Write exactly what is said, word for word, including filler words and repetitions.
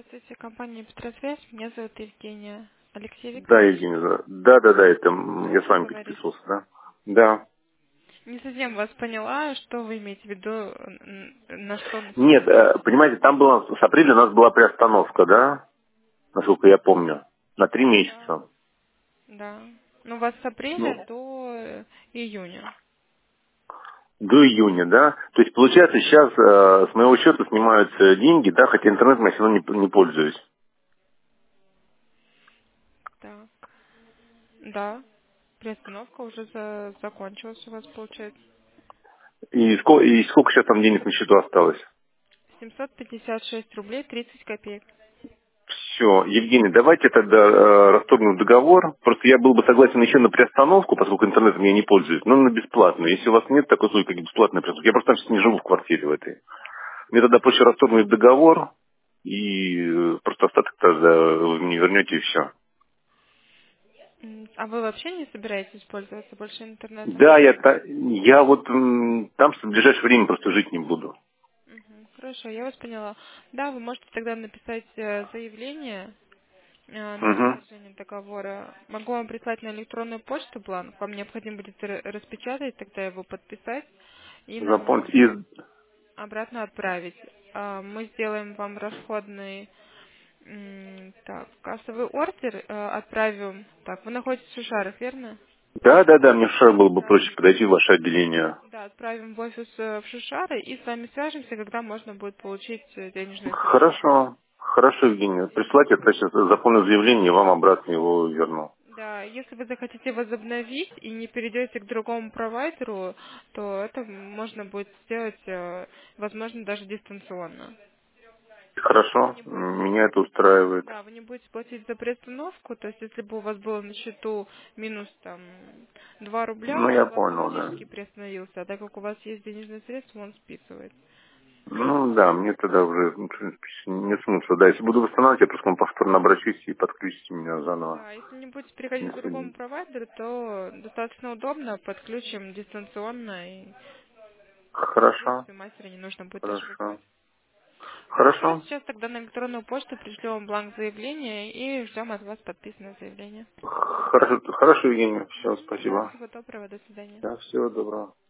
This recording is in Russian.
Здравствуйте, компания «Петросвязь». Меня зовут Евгения. Алексей Да, Викторович, Евгений, да. Да, да, да, это м, я с удобно вами говорить? переписывался, да? Да. Не совсем вас поняла, что вы имеете в виду, н- на что Нет, настроены. э, понимаете, там было, с апреля у нас была приостановка, да? Насколько я помню. На три Да. месяца. Да. Ну, у вас с апреля Ну, до э, июня. до июня, да? То есть, получается, сейчас э, с моего счета снимаются деньги, да, хотя интернетом я все равно не, не пользуюсь. Так. Да. Приостановка уже за- закончилась у вас, получается. И сколько, и сколько сейчас там денег на счету осталось? семьсот пятьдесят шесть рублей тридцать копеек. Все, Евгений, давайте тогда э, расторгнем договор. Просто я был бы согласен еще на приостановку, поскольку интернетом я не пользуюсь, но на бесплатную. Если у вас нет такой услуги, как бесплатная приостановка, я просто там сейчас не живу в квартире в этой. Мне тогда проще расторгнуть договор, и э, просто остаток тогда вы мне вернете и все. М, А вы вообще не собираетесь пользоваться больше интернетом? Да, я, та- я вот м, там в ближайшее время просто жить не буду. Мгм. Хорошо, я вас поняла. Да, вы можете тогда написать э, заявление э, на Угу. продолжение договора. Могу вам прислать на электронную почту бланк. Вам необходимо будет р- распечатать, тогда его подписать и нам Запомните. обратно, И обратно отправить. А, Мы сделаем вам расходный м, так, кассовый ордер, э, отправим. Так, вы находитесь в Шишарах, верно? да, да, да, мне в было бы Да. проще подойти в ваше отделение. Да, отправим в офис э, в Шишары и с вами свяжемся, когда можно будет получить э, денежные средства. Хорошо. Хорошо, Евгений. Присылайте, я сейчас заполню заявление и вам обратно его верну. Да, если вы захотите возобновить и не перейдете к другому провайдеру, то это можно будет сделать, э, возможно, даже дистанционно. Вы Хорошо. не будете, Меня это устраивает. да, вы не будете платить за приостановку, то есть если бы у вас было на счету минус там два Ну, рубля, я он бы понял, да. автоматически приостановился, а так как у вас есть денежные средства, он списывает. Ну, да, мне тогда уже, ну, в принципе, нет смысла. Да, если буду восстанавливать, я просто к вам повторно обращусь и подключите меня заново. Да, если не будете переходить к другому Если- провайдеру, то достаточно удобно, подключим дистанционно, и, в Хорошо. принципе, мастера не нужно будет даже Хорошо. вызывать. Хорошо, Хорошо. сейчас тогда на электронную почту пришлю вам бланк заявления и ждем от вас подписанное заявление. Хорошо, хорошо, Евгений. Все, Мгм. Да, спасибо. всего доброго, до свидания. Да, всего доброго.